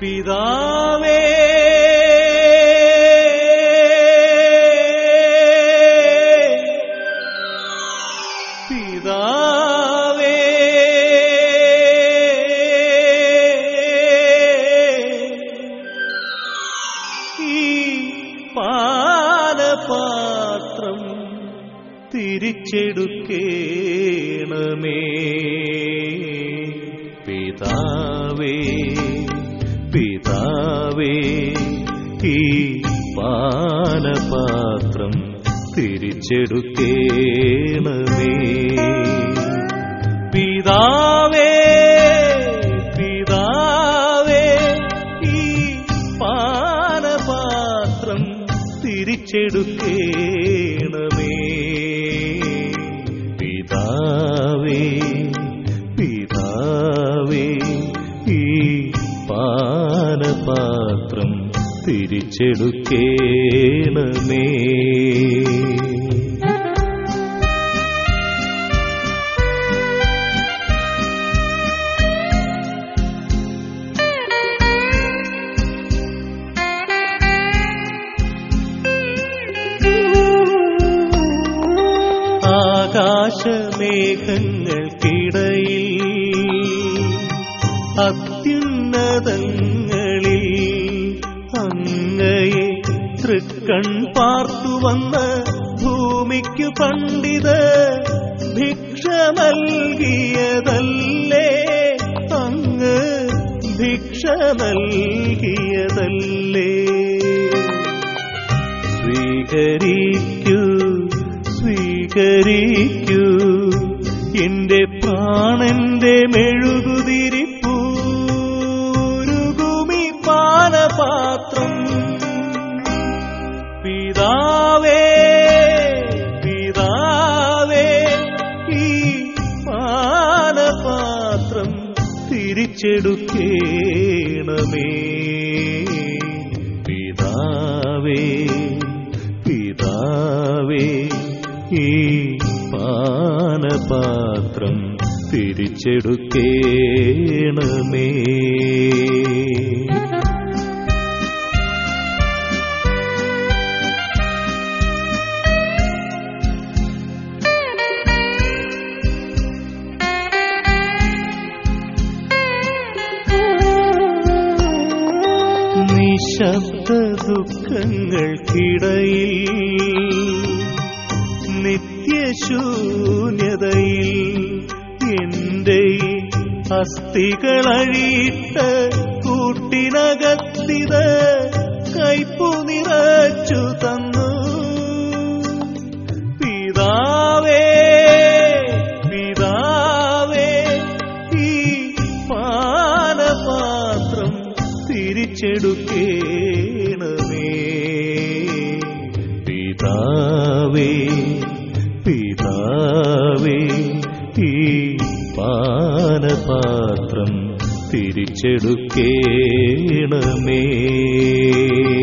പിതാവേ പിതാവേ ഈ പാനപാത്രം തിരിച്ചെടുക്കേണമേ പിതാവേ പിതാവേ ഈ പാനപാത്രം തിരിച്ചെടുക്കേണമേ പിതാവേ പിതാവേ ഈ പാനപാത്രം തിരിച്ചെടുക്കേണമേ പിതാവേ പിതാവേ ഈ പാനപാത്രം തിരിച്ചെടുക്കേണമേ ആകാശമേഘങ്ങൾക്കിടയിൽ അത്യുന്നതങ്ങളിൽ അങ്ങയെ തൃക്കൺ പാർത്തുവന്ന ഭൂമിക്കു പണ്ഡിത് ഭിക്ഷ നൽകിയതല്ലേ അങ്ങ് ഭിക്ഷ നൽകിയതല്ലേ സ്വീകരിക്കൂ സ്വീകരിക്കൂ എന്റെ പ്രാണന്റെ മെഴുകുതിരിപ്പൂരുകുമി പാനപാത്രം പിതാവേ പിതാവേ ഈ പാനപാത്രം തിരിച്ചെടുക്കേണമേ പിതാവേ പിതാവേ ഈ പാനപാത്രം തിരിച്ചെടുക്കേണമേ നിശബ്ദ ദുഃഖങ്ങൾക്കിടയിൽ നിത്യശൂന്യതയിൽ എന്റെ അസ്ഥികളഴിയിട്ട് കൂട്ടിനകത്തിത് കൈപ്പു നിറച്ചു തന്നു പിതാവേ പിതാവേ ഈ പാനപാത്രം തിരിച്ചെടുക്കേണമേ പിതാവേ പിതാവേ ഈ പാനപാത്രം തിരിച്ചെടുക്കേണമേ